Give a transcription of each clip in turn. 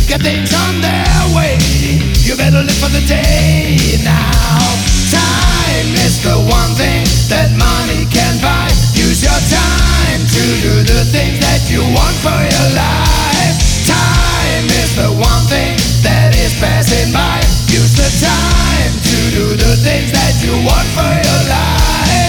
get things on their way. You better live for the day now. Time is the one thing that money can buy. Use your time to do the things that you want for your life. Time is the one thing that is passing by. Use the time to do the things that you want for your life.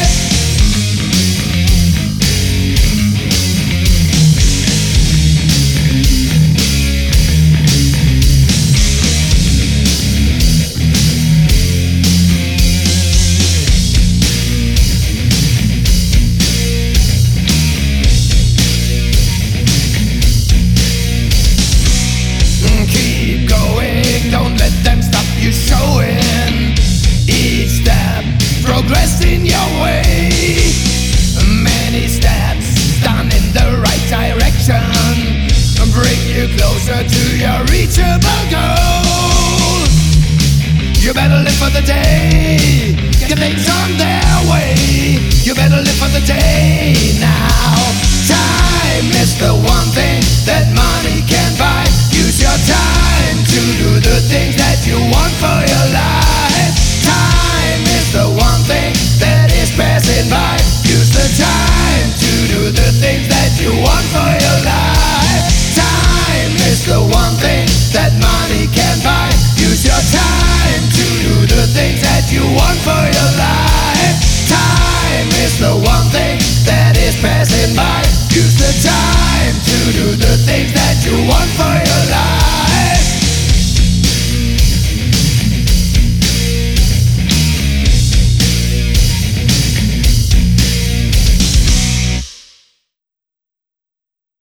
Progressing your way, many steps done in the right direction, bring you closer to your reachable goal. You better live for the day, get things on their way. You better live for the day now. Time is the one thing that